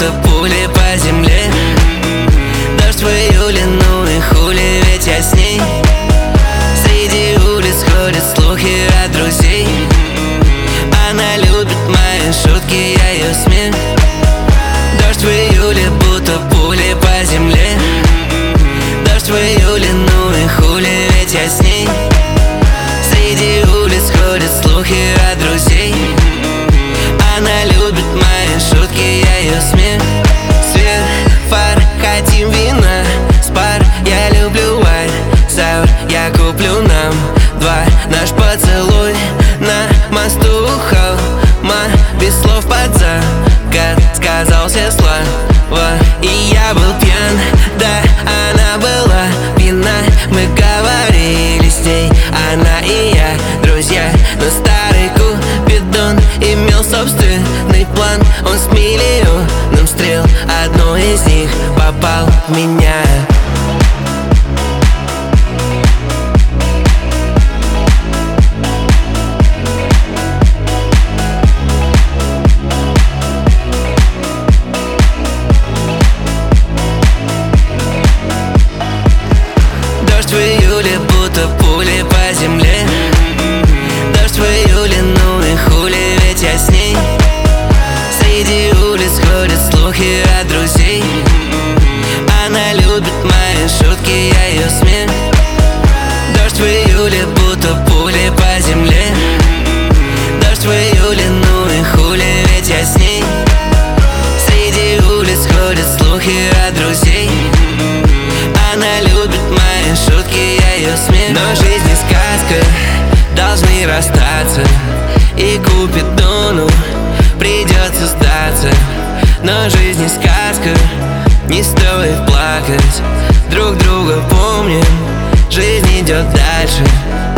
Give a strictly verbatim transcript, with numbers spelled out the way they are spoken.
будто пули по земле. Дождь в июле, ну и хули, ведь я с ней. Среди улиц ходят слухи от друзей. Она любит мои шутки, я ее смех. Дождь в июле, будто пули по земле. Дождь в июле, ну и хули, ведь я с ней. Среди улиц ходят слухи от друзей. Она любит мои шутки, я ее смех. Свет, фар, хотим вина, спар, я люблю вайн, саур, я куплю нам два. Наш поцелуй на мосту у холма, без слов под закат сказал все слова. И я был пьян, да, она была пьяна. Мы говорили с ней, она и я, друзья. Но старый Купидон имел собственный план. Он с миллионом стрел, одну из них попал в меня. Дождь в июле, будто пули по земле. Дождь в июле, ну и хули, ведь я с ней. Среди улиц ходят слухи от друзей. Она любит мои шутки, я ее смех. Дождь в июле, будто пули по земле. Дождь в июле, ну и хули, ведь я с ней. Среди улиц ходят слухи от друзей. Она любит мои шутки, я ее смех. Но жизнь не сказка, должны расстаться. И Купидону придется сдаться. Но жизнь не сказка, не стоит плакать. Друг друга помним, жизнь идет дальше.